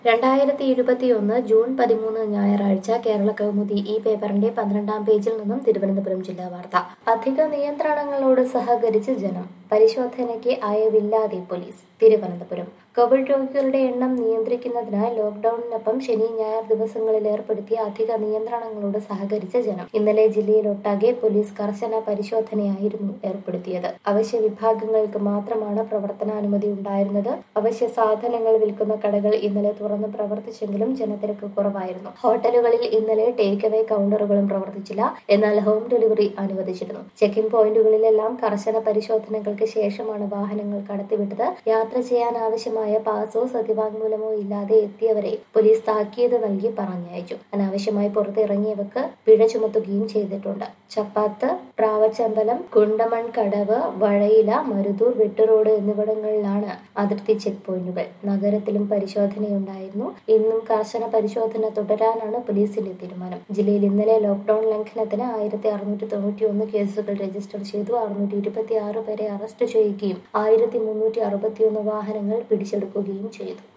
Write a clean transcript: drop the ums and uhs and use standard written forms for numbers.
2021 June 13 ഞായറാഴ്ച കേരള കൗമുദി ഈ പേപ്പറിന്റെ 12-ാം പേജിൽ നിന്നും തിരുവനന്തപുരം ജില്ലാ വാർത്ത. അധിക നിയന്ത്രണങ്ങളോട് സഹകരിച്ച് ജനം, പരിശോധനയ്ക്ക് അയവില്ലാതെ പോലീസ്. തിരുവനന്തപുരം കോവിഡ് രോഗികളുടെ എണ്ണം നിയന്ത്രിക്കുന്നതിന് ലോക്ഡൌണിനൊപ്പം ശനി ഞായർ ദിവസങ്ങളിൽ ഏർപ്പെടുത്തിയ അധിക നിയന്ത്രണങ്ങളോട് സഹകരിച്ച ജനം. ഇന്നലെ ജില്ലയിലൊട്ടാകെ പോലീസ് കർശന പരിശോധനയായിരുന്നു ഏർപ്പെടുത്തിയത്. അവശ്യ വിഭാഗങ്ങൾക്ക് മാത്രമാണ് പ്രവർത്തനാനുമതി ഉണ്ടായിരുന്നത്. അവശ്യ സാധനങ്ങൾ വിൽക്കുന്ന കടകൾ ഇന്നലെ തുറന്ന് പ്രവർത്തിച്ചെങ്കിലും ജനത്തിരക്ക് കുറവായിരുന്നു. ഹോട്ടലുകളിൽ ഇന്നലെ ടേക്ക് അവേ കൗണ്ടറുകളും പ്രവർത്തിച്ചില്ല. എന്നാൽ ഹോം ഡെലിവറി അനുവദിച്ചിരുന്നു. ചെക്കിംഗ് പോയിന്റുകളിലെല്ലാം കർശന പരിശോധനകൾക്ക് ശേഷമാണ് വാഹനങ്ങൾ കടത്തിവിട്ടത്. യാത്ര ചെയ്യാൻ ആവശ്യമായ പാസോ സത്യവാങ്മൂലമോ ഇല്ലാതെ എത്തിയവരെ പോലീസ് താക്കീത് നൽകി പറഞ്ഞയച്ചു. അനാവശ്യമായി പുറത്തിറങ്ങിയവർക്ക് പിഴ ചുമത്തുകയും ചെയ്തിട്ടുണ്ട്. ചപ്പാത്ത്, പ്രാവച്ചമ്പലം, കുണ്ടമൺകടവ്, വഴയില, മരുതൂർ, വെട്ടുറോഡ് എന്നിവിടങ്ങളിലാണ് അതിർത്തി ചെക്ക് പോയിന്റുകൾ. നഗരത്തിലും പരിശോധനയുണ്ടായിരുന്നു. ഇന്നും കർശന പരിശോധന തുടരാനാണ് പോലീസിന്റെ തീരുമാനം. ജില്ലയിൽ ഇന്നലെ ലോക്ഡൌൺ ലംഘനത്തിന് 1691 കേസുകൾ രജിസ്റ്റർ ചെയ്തു. 626 പേരെ അറസ്റ്റ് ചെയ്യുകയും 1361 വാഹനങ്ങൾ പിടിച്ചെടുക്കുകയും ചെയ്തു.